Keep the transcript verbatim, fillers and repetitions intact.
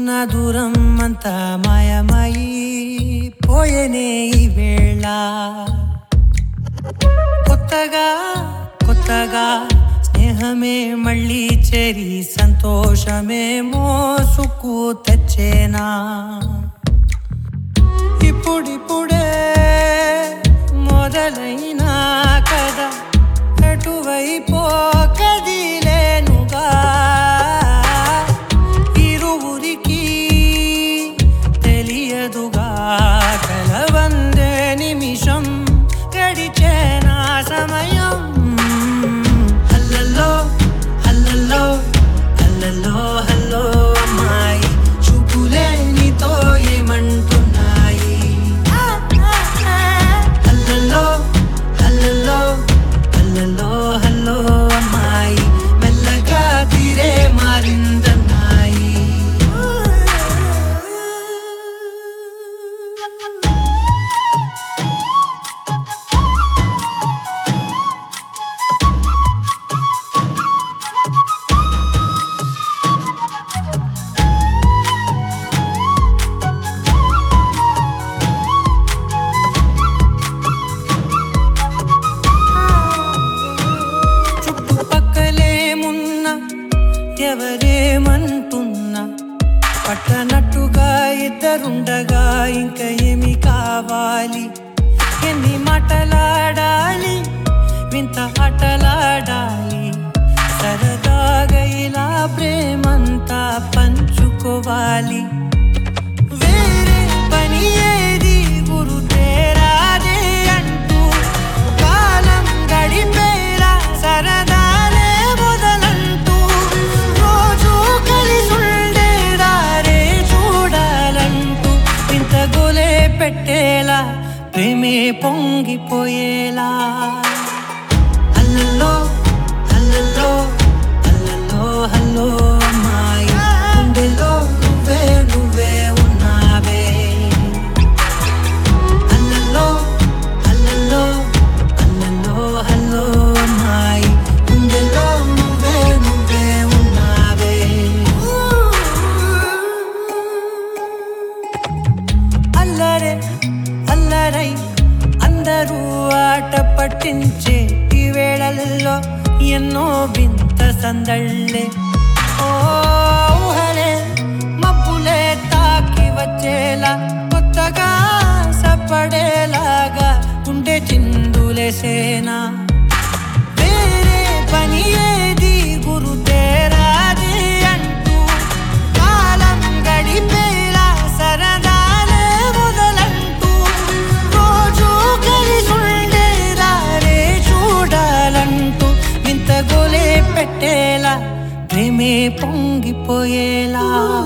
ఉన్న దూరం అంతా మాయమై పోయేనే ఈ వేళ కొత్తగా కొత్తగా స్నేహమే మళ్ళీ చేరి సంతోషమే మోసుకు తెచ్చేనా ఇప్పుడిప్పుడే మొదలైనా కదా ఎటువైపో కదిలేనుగా ఇరువురికి తెలియదుగా కలవందే నిమిషం గడిచేనా సమయం హల్లల్లో హల్లల్లో హల్లల్లో హల్లో అమ్మాయి చూపులే నీతో ఏమంటున్నాయి హల్లల్లో హల్లల్లో హల్లల్లో హల్లో అమ్మాయి మెల్లగా తీరే మారిందన్నాయి ఎవరేమంటున్నా పట్టనట్టుగా ఇద్దరుండగా ఇంకా ఏమి కావాలి ఎన్ని మాటలాడాలి వింత ఆటలాడాలి సరదాగా ఇలా ప్రేమంతా పంచుకోవాలి వేరే పని ఏది గురుతేరాదే అంటూ కాలం గడిపేలా సరదా పెట్టేలా ప్రేమే పొంగిపోయేలా హల్లల్లో హల్లల్లో హల్లల్లో హల్లో అమ్మాయి గుండెలో నువ్వే నువ్వే ఉన్నావే హల్లల్లో హల్లల్లో హల్లల్లో హల్లో అమ్మాయి గుండెలో నువ్వే నువ్వే ఉన్నావే అల్లరే అల్లరై అందరూ ఆట పట్టించే ఈ వేళల్లో ఎన్నో వింత సందళ్ళే ఓ ఊహలే మబ్బులే తాకి వచ్చేలా కొత్తగా సప్పడేలాగా ఉండే చిందులేసేనా వేరే పని ఏది గురుతేరాది అంటూ కాలం గడిపేలా సరదా పెట్టేలా ప్రేమే పొంగిపోయేలా